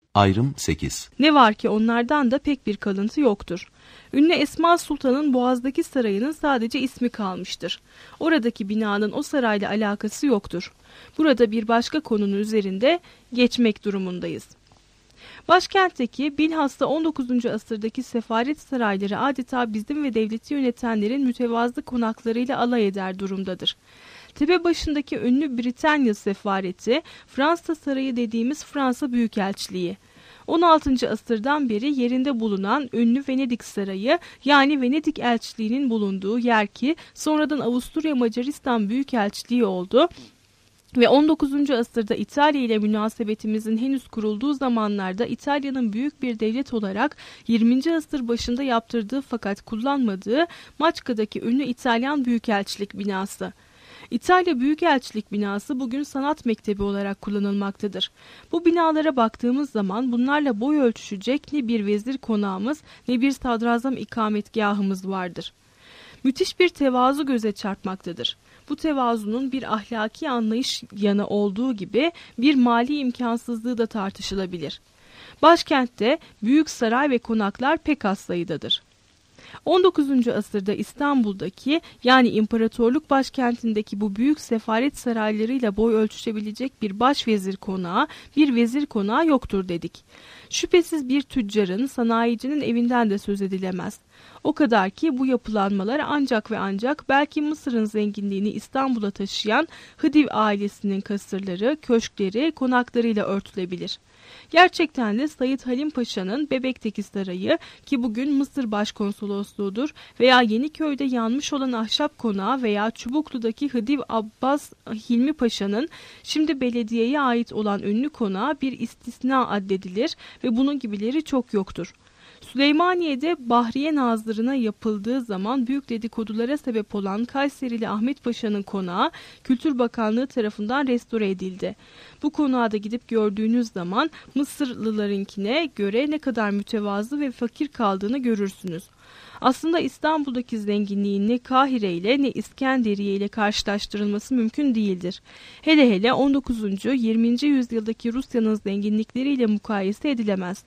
Ayrım 8. Ne var ki onlardan da pek bir kalıntı yoktur. Ünlü Esma Sultan'ın Boğaz'daki sarayının sadece ismi kalmıştır. Oradaki binanın o sarayla alakası yoktur. Burada bir başka konunun üzerinde geçmek durumundayız. Başkentteki bilhassa 19. asırdaki sefaret sarayları adeta bizim ve devleti yönetenlerin mütevazı konaklarıyla alay eder durumdadır. Tepe başındaki ünlü Britanya sefareti, Fransa sarayı dediğimiz Fransa Büyükelçiliği. 16. asırdan beri yerinde bulunan ünlü Venedik Sarayı, yani Venedik Elçiliği'nin bulunduğu yer ki sonradan Avusturya Macaristan Büyükelçiliği oldu ve 19. asırda İtalya ile münasebetimizin henüz kurulduğu zamanlarda İtalya'nın büyük bir devlet olarak 20. asır başında yaptırdığı fakat kullanmadığı Maçka'daki ünlü İtalyan Büyükelçilik binası. İtalya Büyükelçilik binası bugün sanat mektebi olarak kullanılmaktadır. Bu binalara baktığımız zaman bunlarla boy ölçüşecek ne bir vezir konağımız ne bir sadrazam ikametgahımız vardır. Müthiş bir tevazu göze çarpmaktadır. Bu tevazunun bir ahlaki anlayış yanı olduğu gibi bir mali imkansızlığı da tartışılabilir. Başkentte büyük saray ve konaklar pek az sayıdadır. 19. asırda İstanbul'daki yani imparatorluk başkentindeki bu büyük sefaret saraylarıyla boy ölçüşebilecek bir başvezir konağı, bir vezir konağı yoktur dedik. Şüphesiz bir tüccarın, sanayicinin evinden de söz edilemez. O kadar ki bu yapılanmalar ancak ve ancak belki Mısır'ın zenginliğini İstanbul'a taşıyan Hıdiv ailesinin kasırları, köşkleri, konaklarıyla örtülebilir. Gerçekten de Said Halim Paşa'nın Bebek'teki sarayı ki bugün Mısır Başkonsolosluğu'dur veya Yeniköy'de yanmış olan ahşap konağı veya Çubuklu'daki Hıdiv Abbas Hilmi Paşa'nın şimdi belediyeye ait olan ünlü konağı bir istisna addedilir ve bunun gibileri çok yoktur. Süleymaniye'de Bahriye Nazırı'na yapıldığı zaman büyük dedikodulara sebep olan Kayserili Ahmet Paşa'nın konağı Kültür Bakanlığı tarafından restore edildi. Bu konağa da gidip gördüğünüz zaman Mısırlılarınkine göre ne kadar mütevazı ve fakir kaldığını görürsünüz. Aslında İstanbul'daki zenginliğin ne Kahire ile ne İskenderiye ile karşılaştırılması mümkün değildir. Hele hele 19. 20. yüzyıldaki Rusya'nın zenginlikleriyle mukayese edilemez.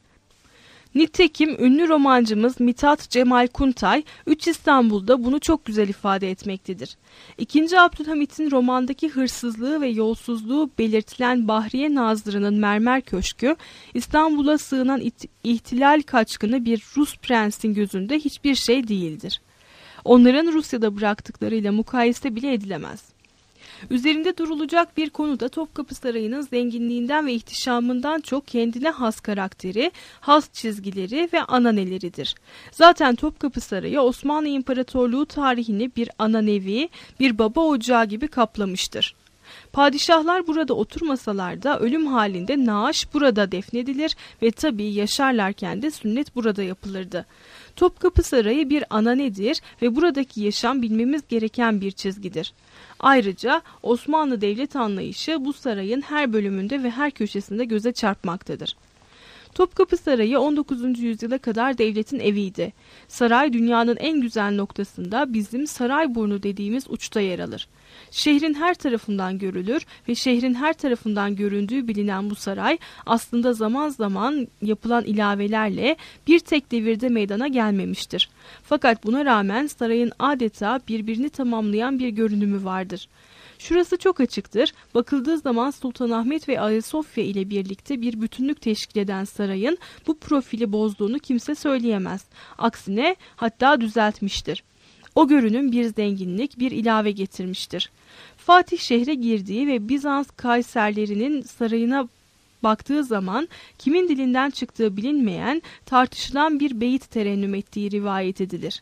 Nitekim ünlü romancımız Mithat Cemal Kuntay, Üç İstanbul'da bunu çok güzel ifade etmektedir. II. Abdülhamit'in romandaki hırsızlığı ve yolsuzluğu belirtilen Bahriye Nazırı'nın mermer köşkü, İstanbul'a sığınan ihtilal kaçkını bir Rus prensin gözünde hiçbir şey değildir. Onların Rusya'da bıraktıklarıyla mukayese bile edilemez. Üzerinde durulacak bir konu da Topkapı Sarayı'nın zenginliğinden ve ihtişamından çok kendine has karakteri, has çizgileri ve ananeleridir. Zaten Topkapı Sarayı Osmanlı İmparatorluğu tarihini bir ananevi, bir baba ocağı gibi kaplamıştır. Padişahlar burada oturmasalar da ölüm halinde naaş burada defnedilir ve tabii yaşarlarken de sünnet burada yapılırdı. Topkapı Sarayı bir ananedir ve buradaki yaşam bilmemiz gereken bir çizgidir. Ayrıca Osmanlı devlet anlayışı bu sarayın her bölümünde ve her köşesinde göze çarpmaktadır. Topkapı Sarayı 19. yüzyıla kadar devletin eviydi. Saray dünyanın en güzel noktasında bizim Sarayburnu dediğimiz uçta yer alır. Şehrin her tarafından görülür ve şehrin her tarafından göründüğü bilinen bu saray aslında zaman zaman yapılan ilavelerle bir tek devirde meydana gelmemiştir. Fakat buna rağmen sarayın adeta birbirini tamamlayan bir görünümü vardır. Şurası çok açıktır. Bakıldığı zaman Sultanahmet ve Ayasofya ile birlikte bir bütünlük teşkil eden sarayın bu profili bozduğunu kimse söyleyemez. Aksine hatta düzeltmiştir. O görünüm bir zenginlik, bir ilave getirmiştir. Fatih şehre girdiği ve Bizans Kayserlerinin sarayına baktığı zaman kimin dilinden çıktığı bilinmeyen, tartışılan bir beyit terennüm ettiği rivayet edilir.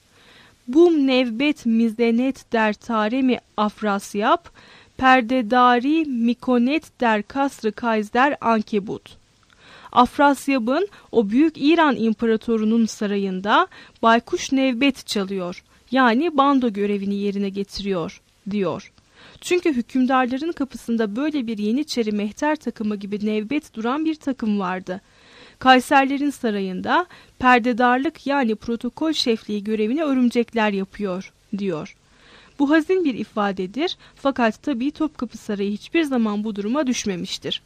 Bum nevbet mizenet der taremi Afrasyap, perdedari mikonet der kasrı kayzer Ankebut. Afrasyab'ın o büyük İran imparatorunun sarayında baykuş nevbet çalıyor, yani bando görevini yerine getiriyor, diyor. Çünkü hükümdarların kapısında böyle bir Yeniçeri mehter takımı gibi nevbet duran bir takım vardı. Kayserlerin sarayında perdedarlık yani protokol şefliği görevini örümcekler yapıyor, diyor. Bu hazin bir ifadedir fakat tabii Topkapı Sarayı hiçbir zaman bu duruma düşmemiştir.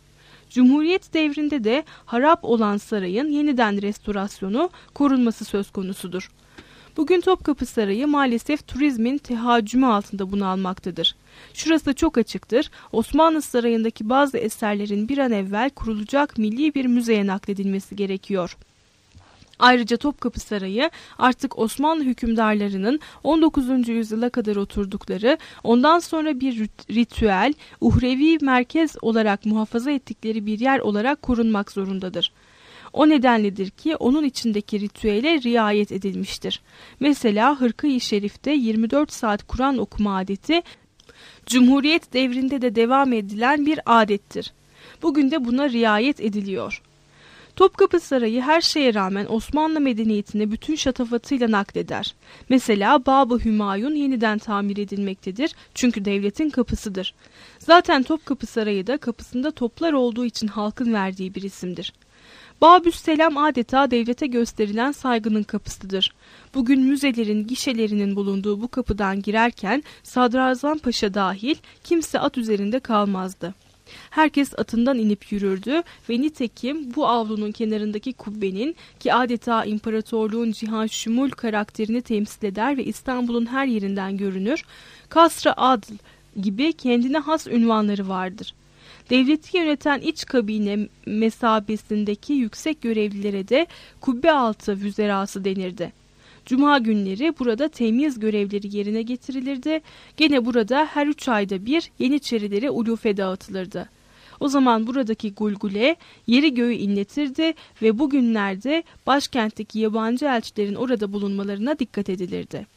Cumhuriyet devrinde de harap olan sarayın yeniden restorasyonu, korunması söz konusudur. Bugün Topkapı Sarayı maalesef turizmin tehaccümü altında bunalmaktadır. Şurası çok açıktır. Osmanlı Sarayı'ndaki bazı eserlerin bir an evvel kurulacak milli bir müzeye nakledilmesi gerekiyor. Ayrıca Topkapı Sarayı artık Osmanlı hükümdarlarının 19. yüzyıla kadar oturdukları, ondan sonra bir ritüel, uhrevi merkez olarak muhafaza ettikleri bir yer olarak korunmak zorundadır. O nedenledir ki onun içindeki ritüele riayet edilmiştir. Mesela Hırka-i Şerif'te 24 saat Kur'an okuma adeti, Cumhuriyet devrinde de devam edilen bir adettir. Bugün de buna riayet ediliyor. Topkapı Sarayı her şeye rağmen Osmanlı medeniyetini bütün şatafatıyla nakleder. Mesela Bab-ı Hümayun yeniden tamir edilmektedir çünkü devletin kapısıdır. Zaten Topkapı Sarayı da kapısında toplar olduğu için halkın verdiği bir isimdir. Babüsselam adeta devlete gösterilen saygının kapısıdır. Bugün müzelerin gişelerinin bulunduğu bu kapıdan girerken Sadrazam Paşa dahil kimse at üzerinde kalmazdı. Herkes atından inip yürürdü ve nitekim bu avlunun kenarındaki kubbenin, ki adeta imparatorluğun cihan şumul karakterini temsil eder ve İstanbul'un her yerinden görünür, Kasr-ı Adl gibi kendine has ünvanları vardır. Devleti yöneten iç kabine mesabesindeki yüksek görevlilere de kubbe altı vüzerası denirdi. Cuma günleri burada temyiz görevleri yerine getirilirdi. Gene burada her 3 ayda bir Yeniçerilere ulufe dağıtılırdı. O zaman buradaki gulgule yeri göğü inletirdi ve bugünlerde başkentteki yabancı elçilerin orada bulunmalarına dikkat edilirdi.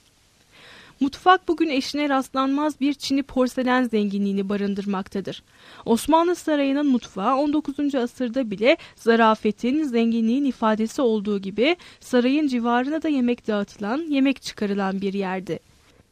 Mutfak bugün eşine rastlanmaz bir Çin'i porselen zenginliğini barındırmaktadır. Osmanlı Sarayı'nın mutfağı 19. asırda bile zarafetin, zenginliğin ifadesi olduğu gibi sarayın civarına da yemek dağıtılan, yemek çıkarılan bir yerdi.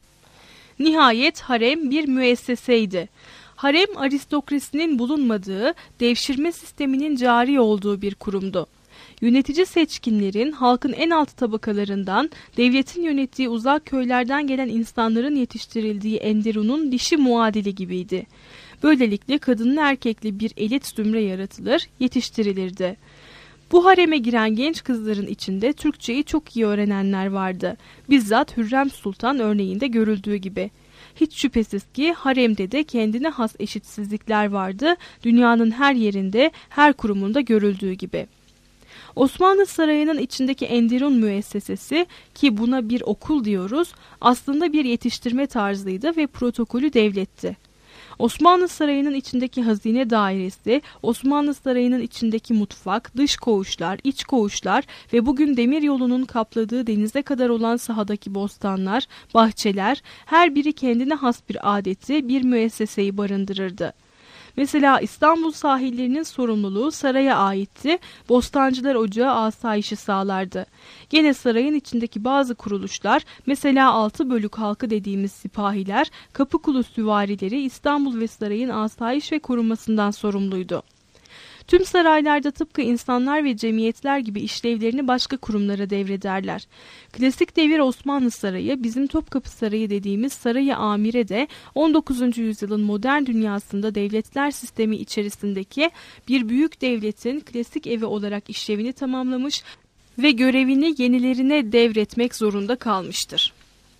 Nihayet harem bir müesseseydi. Harem aristokrasinin bulunmadığı, devşirme sisteminin cari olduğu bir kurumdu. Yönetici seçkinlerin halkın en alt tabakalarından, devletin yönettiği uzak köylerden gelen insanların yetiştirildiği Enderun'un dişi muadili gibiydi. Böylelikle kadınlı erkekli bir elit zümre yaratılır, yetiştirilirdi. Bu hareme giren genç kızların içinde Türkçeyi çok iyi öğrenenler vardı. Bizzat Hürrem Sultan örneğinde görüldüğü gibi. Hiç şüphesiz ki haremde de kendine has eşitsizlikler vardı, dünyanın her yerinde, her kurumunda görüldüğü gibi. Osmanlı Sarayı'nın içindeki Enderun müessesesi, ki buna bir okul diyoruz, aslında bir yetiştirme tarzıydı ve protokolü devletti. Osmanlı Sarayı'nın içindeki hazine dairesi, Osmanlı Sarayı'nın içindeki mutfak, dış koğuşlar, iç koğuşlar ve bugün demiryolunun kapladığı denize kadar olan sahadaki bostanlar, bahçeler, her biri kendine has bir adeti, bir müesseseyi barındırırdı. Mesela İstanbul sahillerinin sorumluluğu saraya aitti, Bostancılar Ocağı asayişi sağlardı. Gene sarayın içindeki bazı kuruluşlar, mesela 6 bölük halkı dediğimiz sipahiler, Kapıkulu süvarileri İstanbul ve sarayın asayiş ve korunmasından sorumluydu. Tüm saraylarda tıpkı insanlar ve cemiyetler gibi işlevlerini başka kurumlara devrederler. Klasik devir Osmanlı Sarayı, bizim Topkapı Sarayı dediğimiz Saray-ı Amire de 19. yüzyılın modern dünyasında devletler sistemi içerisindeki bir büyük devletin klasik evi olarak işlevini tamamlamış ve görevini yenilerine devretmek zorunda kalmıştır.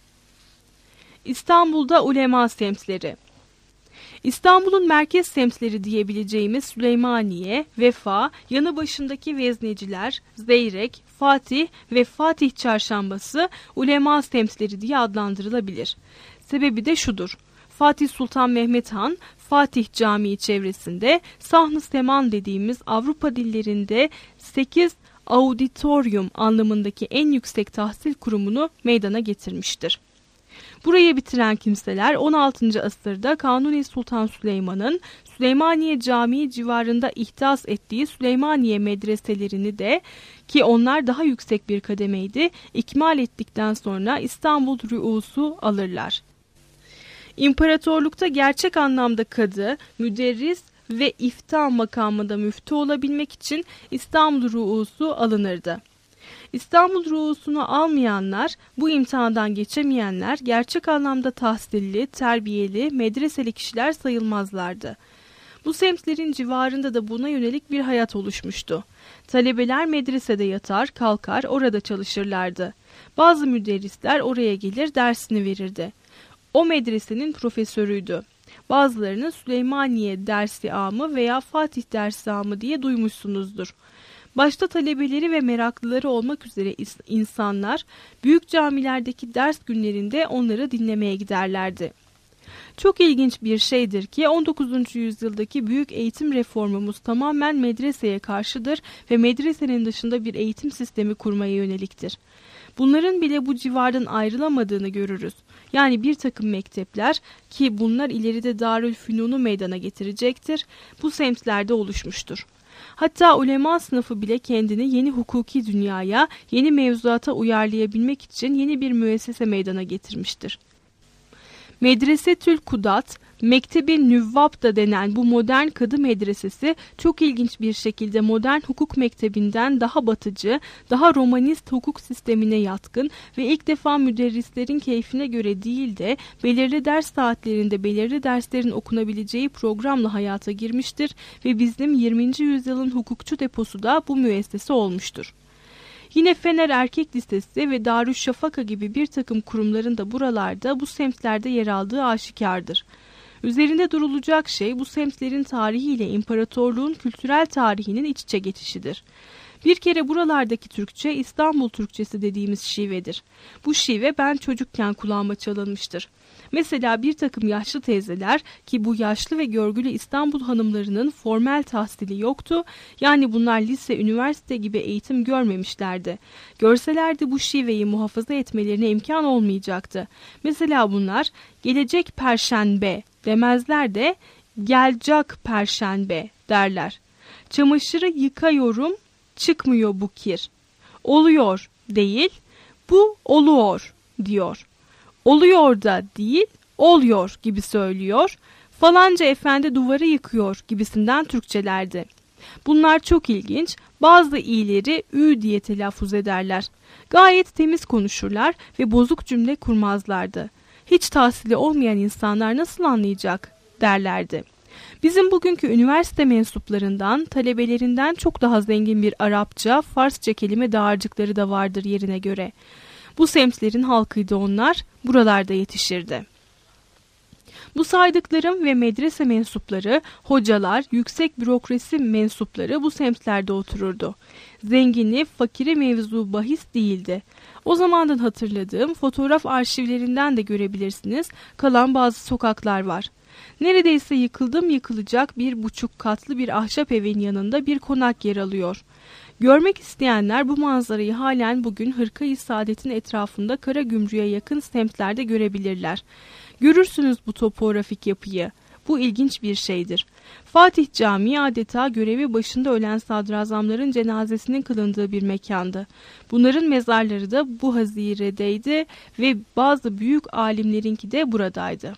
İstanbul'da ulema semtleri. İstanbul'un merkez semtleri diyebileceğimiz Süleymaniye, Vefa, yanı başındaki Vezneciler, Zeyrek, Fatih ve Fatih Çarşambası ulema semtleri diye adlandırılabilir. Sebebi de şudur: Fatih Sultan Mehmet Han, Fatih Camii çevresinde Sahn-ı Seman dediğimiz Avrupa dillerinde 8 auditorium anlamındaki en yüksek tahsil kurumunu meydana getirmiştir. Burayı bitiren kimseler 16. asırda Kanuni Sultan Süleyman'ın Süleymaniye Camii civarında ihdas ettiği Süleymaniye medreselerini de, ki onlar daha yüksek bir kademeydi, ikmal ettikten sonra İstanbul rüusu alırlar. İmparatorlukta gerçek anlamda kadı, müderris ve ifta makamında müftü olabilmek için İstanbul rüusu alınırdı. İstanbul ruhusunu almayanlar, bu imtihandan geçemeyenler gerçek anlamda tahsilli, terbiyeli, medreseli kişiler sayılmazlardı. Bu semtlerin civarında da buna yönelik bir hayat oluşmuştu. Talebeler medresede yatar, kalkar, orada çalışırlardı. Bazı müderrisler oraya gelir, dersini verirdi. O medresenin profesörüydü. Bazılarının Süleymaniye dersi amı veya Fatih dersi amı diye duymuşsunuzdur. Başta talebeleri ve meraklıları olmak üzere insanlar büyük camilerdeki ders günlerinde onları dinlemeye giderlerdi. Çok ilginç bir şeydir ki 19. yüzyıldaki büyük eğitim reformumuz tamamen medreseye karşıdır ve medresenin dışında bir eğitim sistemi kurmaya yöneliktir. Bunların bile bu civardan ayrılamadığını görürüz. Yani bir takım mektepler ki bunlar ileride Darülfünun'u meydana getirecektir, bu semtlerde oluşmuştur. Hatta ulema sınıfı bile kendini yeni hukuki dünyaya, yeni mevzuata uyarlayabilmek için yeni bir müessese meydana getirmiştir. Medresetül Kudat, Mektebi Nüvvab da denen bu modern kadı medresesi çok ilginç bir şekilde modern hukuk mektebinden daha batıcı, daha romanist hukuk sistemine yatkın ve ilk defa müderrislerin keyfine göre değil de belirli ders saatlerinde belirli derslerin okunabileceği programla hayata girmiştir ve bizim 20. yüzyılın hukukçu deposu da bu müessese olmuştur. Yine Fener Erkek Lisesi ve Darüşşafaka gibi bir takım kurumların da buralarda, bu semtlerde yer aldığı aşikardır. Üzerinde durulacak şey bu semtlerin tarihiyle imparatorluğun kültürel tarihinin iç içe geçişidir. Bir kere buralardaki Türkçe İstanbul Türkçesi dediğimiz şivedir. Bu şive ben çocukken kulağıma çalınmıştır. Mesela bir takım yaşlı teyzeler ki bu yaşlı ve görgülü İstanbul hanımlarının formel tahsili yoktu. Yani bunlar lise, üniversite gibi eğitim görmemişlerdi. Görselerdi bu şiveyi muhafaza etmelerine imkan olmayacaktı. Mesela bunlar gelecek perşembe demezler de gelecek perşembe derler. Çamaşırı yıkıyorum, çıkmıyor bu kir. Oluyor değil, bu oluyor diyor. Oluyor da değil, oluyor gibi söylüyor. Falanca efendi duvarı yıkıyor gibisinden Türkçelerdi. Bunlar çok ilginç. Bazı i'leri ü diye telaffuz ederler. Gayet temiz konuşurlar ve bozuk cümle kurmazlardı. Hiç tahsili olmayan insanlar nasıl anlayacak derlerdi. Bizim bugünkü üniversite mensuplarından, talebelerinden çok daha zengin bir Arapça, Farsça kelime dağarcıkları da vardır yerine göre. Bu semtlerin halkıydı onlar, buralarda yetişirdi. Bu saydıklarım ve medrese mensupları, hocalar, yüksek bürokrasi mensupları bu semtlerde otururdu. Zengini, fakiri mevzu bahis değildi. O zamandan hatırladığım fotoğraf arşivlerinden de görebilirsiniz, kalan bazı sokaklar var. Neredeyse yıkılacak 1,5 katlı bir ahşap evin yanında bir konak yer alıyor. Görmek isteyenler bu manzarayı halen bugün Hırka-i Saadet'in etrafında Karagümrük'e yakın semtlerde görebilirler. Görürsünüz bu topografik yapıyı. Bu ilginç bir şeydir. Fatih Camii adeta görevi başında ölen sadrazamların cenazesinin kılındığı bir mekandı. Bunların mezarları da bu haziredeydi ve bazı büyük alimlerinki de buradaydı.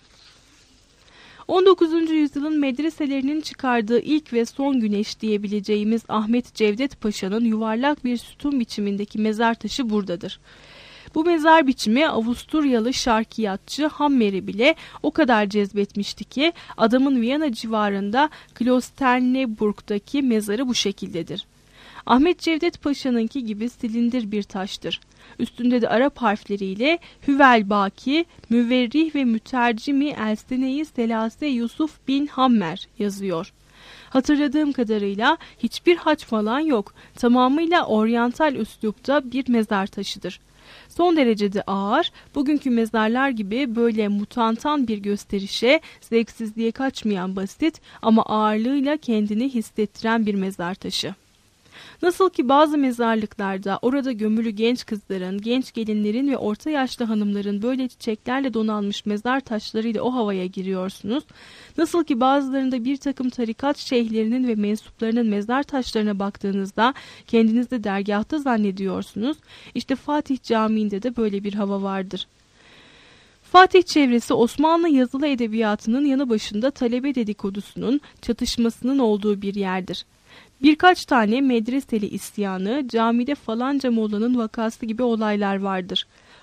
19. yüzyılın medreselerinin çıkardığı ilk ve son güneş diyebileceğimiz Ahmet Cevdet Paşa'nın yuvarlak bir sütun biçimindeki mezar taşı buradadır. Bu mezar biçimi Avusturyalı şarkiyatçı Hammer'i bile o kadar cezbetmişti ki adamın Viyana civarında Klosterneuburg'daki mezarı bu şekildedir. Ahmet Cevdet Paşa'nınki gibi silindir bir taştır. Üstünde de Arap harfleriyle Hüvel Baki, Müverrih ve Mütercimi Elsene-i Selase Yusuf bin Hammer yazıyor. Hatırladığım kadarıyla hiçbir haç falan yok. Tamamıyla oryantal üslupta bir mezar taşıdır. Son derecede ağır, bugünkü mezarlar gibi böyle mutantan bir gösterişe, zevksizliğe kaçmayan basit ama ağırlığıyla kendini hissettiren bir mezar taşı. Nasıl ki bazı mezarlıklarda orada gömülü genç kızların, genç gelinlerin ve orta yaşlı hanımların böyle çiçeklerle donanmış mezar taşlarıyla o havaya giriyorsunuz. Nasıl ki bazılarında bir takım tarikat şeyhlerinin ve mensuplarının mezar taşlarına baktığınızda kendinizi dergâhta zannediyorsunuz. İşte Fatih Camii'nde de böyle bir hava vardır. Fatih çevresi Osmanlı yazılı edebiyatının yanı başında talebe dedikodusunun, çatışmasının olduğu bir yerdir. Birkaç tane medreseli isyanı, camide falanca mollanın vakası gibi olaylar vardır.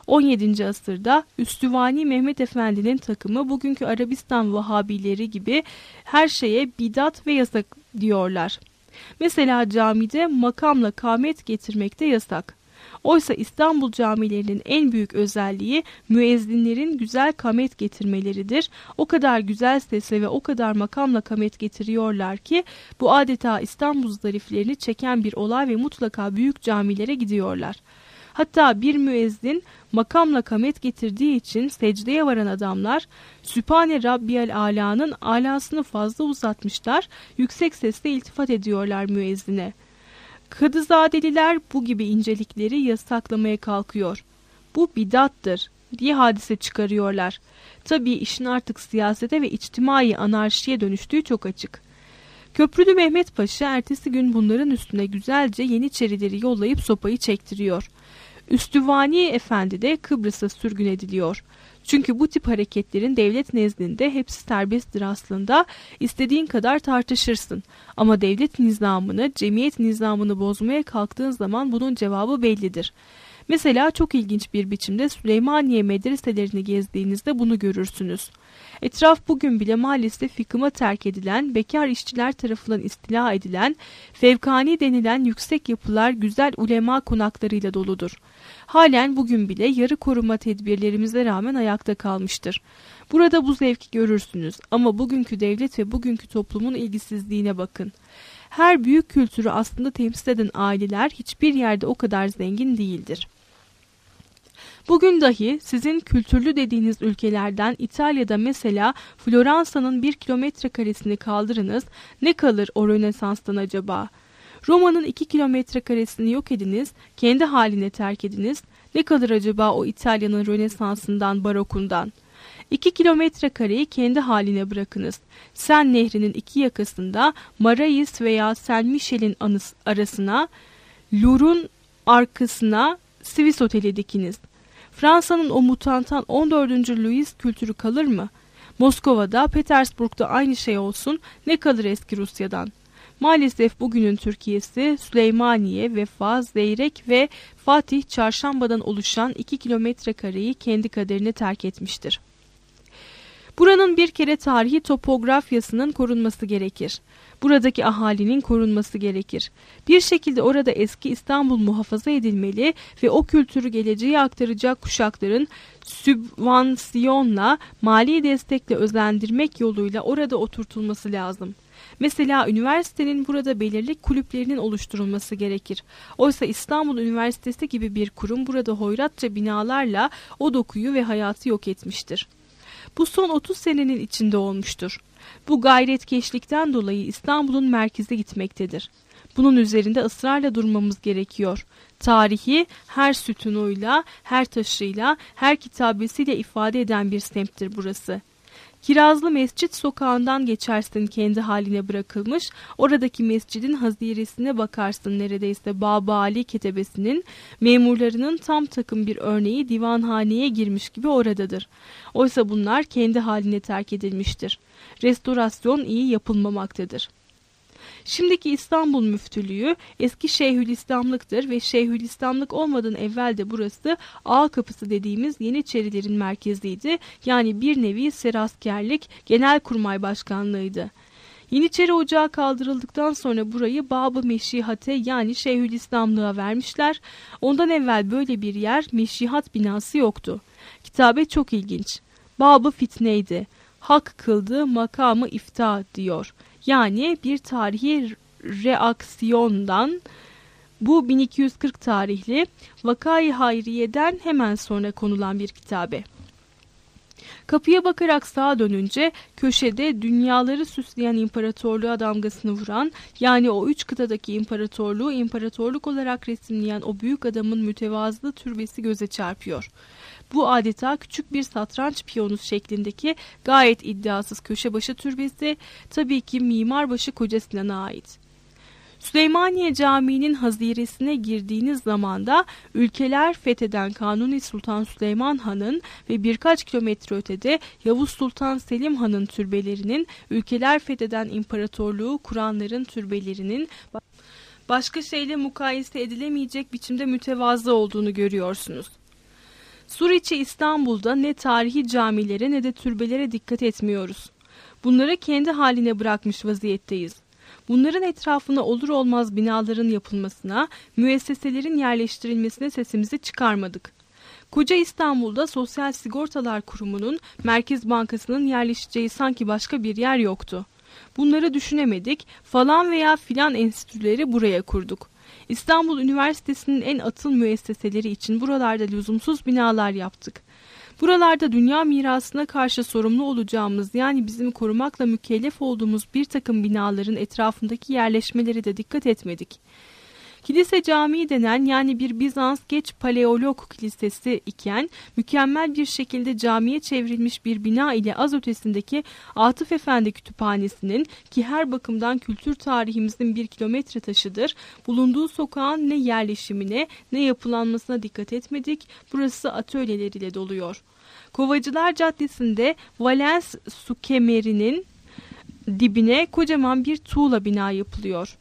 17. asırda Üstüvani Mehmet Efendi'nin takımı bugünkü Arabistan Vahabileri gibi her şeye bidat ve yasak diyorlar. Mesela camide makamla kâmet getirmek de yasak. Oysa İstanbul camilerinin en büyük özelliği müezzinlerin güzel kamet getirmeleridir. O kadar güzel sesle ve o kadar makamla kamet getiriyorlar ki bu adeta İstanbul zariflerini çeken bir olay ve mutlaka büyük camilere gidiyorlar. Hatta bir müezzin makamla kamet getirdiği için secdeye varan adamlar Sübhane Rabbiyel Ala'nın alasını fazla uzatmışlar, yüksek sesle iltifat ediyorlar müezzine. Kadızadeliler bu gibi incelikleri yasaklamaya kalkıyor. Bu bidattır diye hadise çıkarıyorlar. Tabii işin artık siyasete ve içtimai anarşiye dönüştüğü çok açık. Köprülü Mehmet Paşa ertesi gün bunların üstüne güzelce Yeniçerileri yollayıp sopayı çektiriyor. Üstüvani Efendi de Kıbrıs'a sürgün ediliyor. Çünkü bu tip hareketlerin devlet nezdinde hepsi serbesttir aslında. İstediğin kadar tartışırsın. Ama devlet nizamını, cemiyet nizamını bozmaya kalktığın zaman bunun cevabı bellidir. Mesela çok ilginç bir biçimde Süleymaniye medreselerini gezdiğinizde bunu görürsünüz. Etraf bugün bile maalesef yıkıma terk edilen, bekar işçiler tarafından istila edilen, fevkani denilen yüksek yapılar güzel ulema konaklarıyla doludur. Halen bugün bile yarı koruma tedbirlerimize rağmen ayakta kalmıştır. Burada bu zevki görürsünüz ama bugünkü devlet ve bugünkü toplumun ilgisizliğine bakın. Her büyük kültürü aslında temsil eden aileler hiçbir yerde o kadar zengin değildir. Bugün dahi sizin kültürlü dediğiniz ülkelerden İtalya'da mesela Floransa'nın 1 kilometre karesini kaldırınız, ne kalır o Rönesans'tan acaba? Roma'nın 2 kilometre karesini yok ediniz, kendi haline terk ediniz, ne kalır acaba o İtalya'nın Rönesans'ından, barokundan? 2 kilometre kareyi kendi haline bırakınız. Sen Nehri'nin iki yakasında Marais veya Saint Michel'in arasına, Louvre'un arkasına Swiss Oteli dikiniz. Fransa'nın o mutantan 14. Louis kültürü kalır mı? Moskova'da, Petersburg'da aynı şey olsun, ne kalır eski Rusya'dan? Maalesef bugünün Türkiye'si Süleymaniye, Vefa, Zeyrek ve Fatih Çarşamba'dan oluşan 2 kilometre kareyi kendi kaderine terk etmiştir. Buranın bir kere tarihi topografyasının korunması gerekir. Buradaki ahalinin korunması gerekir. Bir şekilde orada eski İstanbul muhafaza edilmeli ve o kültürü geleceğe aktaracak kuşakların sübvansiyonla, mali destekle özendirmek yoluyla orada oturtulması lazım. Mesela üniversitenin burada belirli kulüplerinin oluşturulması gerekir. Oysa İstanbul Üniversitesi gibi bir kurum burada hoyratça binalarla o dokuyu ve hayatı yok etmiştir. Bu son 30 senenin içinde olmuştur. Bu gayretkeşlikten dolayı İstanbul'un merkeze gitmektedir. Bunun üzerinde ısrarla durmamız gerekiyor. Tarihi her sütunuyla, her taşıyla, her kitabesiyle ifade eden bir semttir burası. Kirazlı Mescit sokağından geçersin kendi haline bırakılmış, oradaki mescidin haziresine bakarsın neredeyse Baba Ali Ketebesi'nin, memurlarının tam takım bir örneği divanhaneye girmiş gibi oradadır. Oysa bunlar kendi haline terk edilmiştir. Restorasyon iyi yapılmamaktadır. Şimdiki İstanbul Müftülüğü eski Şeyhülislamlıktır ve Şeyhülislamlık olmadan evvel de burası Ağa Kapısı dediğimiz Yeniçerilerin merkeziydi. Yani bir nevi seraskerlik, Genelkurmay Başkanlığıydı. Yeniçeri Ocağı kaldırıldıktan sonra burayı Bab-ı Meşihate yani Şeyhülislamlığa vermişler. Ondan evvel böyle bir yer, meşihat binası yoktu. Kitabe çok ilginç. Bab-ı Fitneydi. Hak kıldı makamı ifta diyor. Yani bir tarihi reaksiyondan, bu 1240 tarihli Vakayı Hayriye'den hemen sonra konulan bir kitabe. Kapıya bakarak sağa dönünce köşede dünyaları süsleyen imparatorluğa damgasını vuran, yani o 3 kıtadaki imparatorluğu imparatorluk olarak resimleyen o büyük adamın mütevazı türbesi göze çarpıyor. Bu adeta küçük bir satranç piyonu şeklindeki gayet iddiasız köşebaşı türbesi tabii ki Mimarbaşı Koca Sinan'a ait. Süleymaniye Camii'nin haziresine girdiğiniz zaman da ülkeler fetheden Kanuni Sultan Süleyman Han'ın ve birkaç kilometre ötede Yavuz Sultan Selim Han'ın türbelerinin, ülkeler fetheden imparatorluğu kuranların türbelerinin başka şeyle mukayese edilemeyecek biçimde mütevazı olduğunu görüyorsunuz. Suriçi İstanbul'da ne tarihi camilere ne de türbelere dikkat etmiyoruz. Bunları kendi haline bırakmış vaziyetteyiz. Bunların etrafına olur olmaz binaların yapılmasına, müesseselerin yerleştirilmesine sesimizi çıkarmadık. Koca İstanbul'da Sosyal Sigortalar Kurumu'nun, Merkez Bankası'nın yerleşeceği sanki başka bir yer yoktu. Bunları düşünemedik, falan veya filan enstitüleri buraya kurduk. İstanbul Üniversitesi'nin en atıl müesseseleri için buralarda lüzumsuz binalar yaptık. Buralarda dünya mirasına karşı sorumlu olacağımız, yani bizim korumakla mükellef olduğumuz bir takım binaların etrafındaki yerleşmeleri de dikkat etmedik. Kilise camii denen, yani bir Bizans geç Paleolog kilisesi iken mükemmel bir şekilde camiye çevrilmiş bir bina ile az ötesindeki Atıf Efendi Kütüphanesi'nin, ki her bakımdan kültür tarihimizin bir kilometre taşıdır, bulunduğu sokağın ne yerleşimine ne yapılanmasına dikkat etmedik. Burası atölyeleriyle doluyor. Kovacılar Caddesi'nde Valens su kemerinin dibine kocaman bir tuğla bina yapılıyor.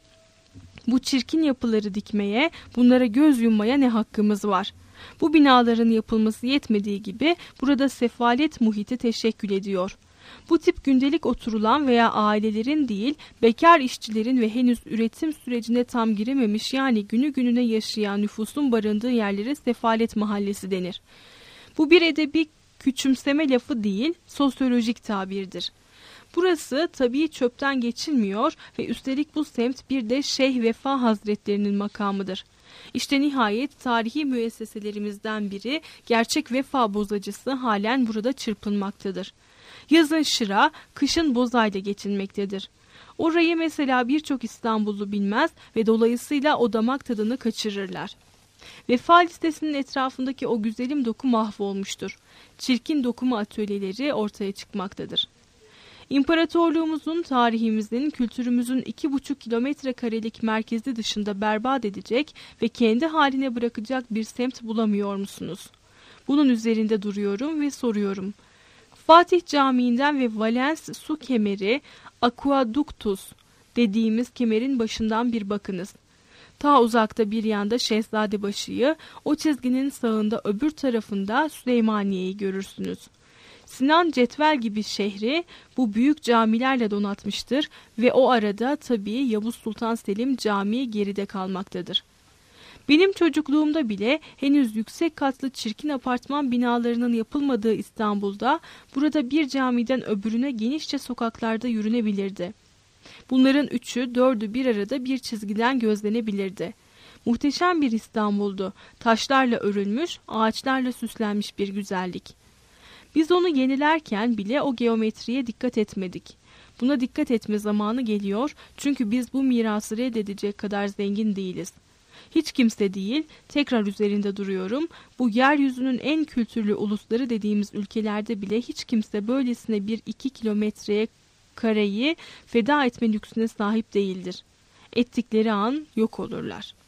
Bu çirkin yapıları dikmeye, bunlara göz yummaya ne hakkımız var? Bu binaların yapılması yetmediği gibi burada sefalet muhiti teşekkül ediyor. Bu tip gündelik oturulan veya ailelerin değil, bekar işçilerin ve henüz üretim sürecine tam girememiş, yani günü gününe yaşayan nüfusun barındığı yerlere sefalet mahallesi denir. Bu bir edebi küçümseme lafı değil, sosyolojik tabirdir. Burası tabii çöpten geçilmiyor ve üstelik bu semt bir de Şeyh Vefa Hazretlerinin makamıdır. İşte nihayet tarihi müesseselerimizden biri, gerçek vefa bozacısı, halen burada çırpınmaktadır. Yazın şıra, kışın bozayla geçinmektedir. Orayı mesela birçok İstanbullu bilmez ve dolayısıyla o damak tadını kaçırırlar. Vefa listesinin etrafındaki o güzelim doku mahvolmuştur. Çirkin dokuma atölyeleri ortaya çıkmaktadır. İmparatorluğumuzun, tarihimizin, kültürümüzün 2,5 kilometre karelik merkezi dışında berbat edecek ve kendi haline bırakacak bir semt bulamıyor musunuz? Bunun üzerinde duruyorum ve soruyorum. Fatih Camii'nden ve Valens su kemeri, Aquaductus dediğimiz kemerin başından bir bakınız. Ta uzakta bir yanda Şehzadebaşı'yı, o çizginin sağında öbür tarafında Süleymaniye'yi görürsünüz. Sinan cetvel gibi şehri bu büyük camilerle donatmıştır ve o arada tabii Yavuz Sultan Selim Camii geride kalmaktadır. Benim çocukluğumda bile henüz yüksek katlı çirkin apartman binalarının yapılmadığı İstanbul'da burada bir camiden öbürüne genişçe sokaklarda yürünebilirdi. Bunların 3'ü 4'ü bir arada bir çizgiden gözlenebilirdi. Muhteşem bir İstanbul'du. Taşlarla örülmüş, ağaçlarla süslenmiş bir güzellik. Biz onu yenilerken bile o geometriye dikkat etmedik. Buna dikkat etme zamanı geliyor, çünkü biz bu mirası reddedecek kadar zengin değiliz. Hiç kimse değil, tekrar üzerinde duruyorum, bu yeryüzünün en kültürlü ulusları dediğimiz ülkelerde bile hiç kimse böylesine bir 2 kilometreye kareyi feda etme lüksüne sahip değildir. Ettikleri an yok olurlar.